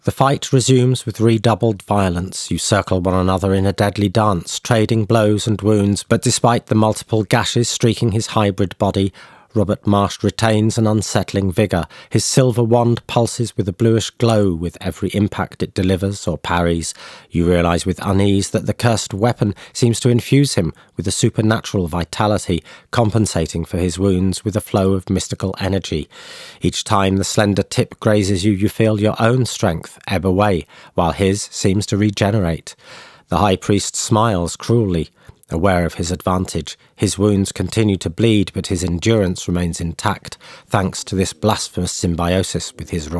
The fight resumes with redoubled violence. You circle one another in a deadly dance, trading blows and wounds, but despite the multiple gashes streaking his hybrid body, Robert Marsh retains an unsettling vigour. His silver wand pulses with a bluish glow with every impact it delivers or parries. You realise with unease that the cursed weapon seems to infuse him with a supernatural vitality, compensating for his wounds with a flow of mystical energy. Each time the slender tip grazes you, you feel your own strength ebb away, while his seems to regenerate. The High Priest smiles cruelly, aware of his advantage. His wounds continue to bleed, but his endurance remains intact, thanks to this blasphemous symbiosis with his